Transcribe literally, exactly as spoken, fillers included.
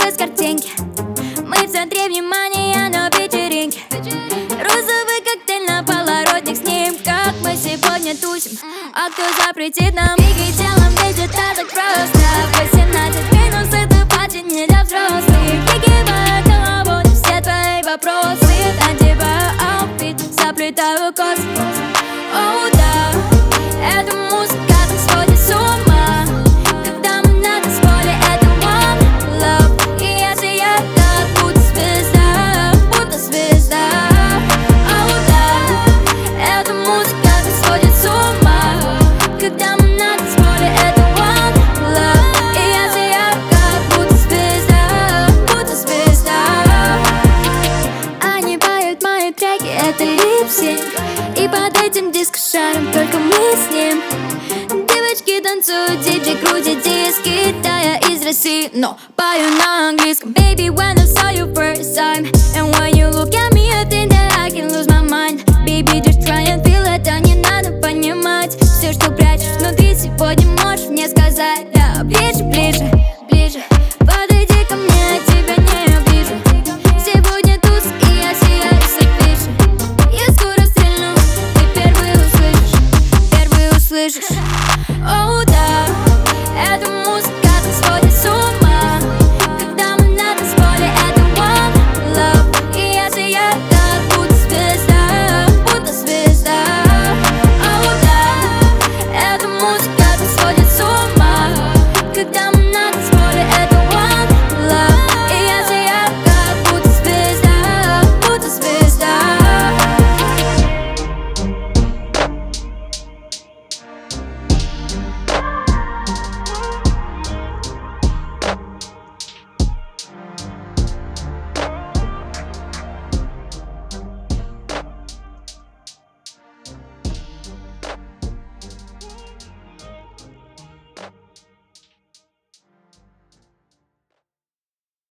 без картинки. Мы в центре внимания на вечеринке. Розовый коктейль на полоротник с ним. Как мы сегодня тусим, а кто запретит нам? Двигай телом, ведь это так просто. Восемнадцать минус, это пати не для взрослых. Прикидывая голову на все твои вопросы. Надеваю аутфит, заплетаю косы. Оу, да, эта музыка так сводит с ума. Когда мы на танцполе, это one love. И я сияю так, будто звезда, будто звезда. Оу, да, эта музыка так сводит с ума. Когда мы на танцполе, это one love. И я сияю как будто звезда, будто звезда. Они поют мои треки, это липсинг. И под этим диско-шаром только мы с ним. Девочки танцуют, диджей крутит диски. Да, я из России, но пою на английском. Baby, when I saw you first time, and when you look at me, I think that I can lose my mind. Baby, just try and feel it, а не надо понимать. Все, что прячешь внутри, сегодня можешь мне сказать. Да, ближе, ближе.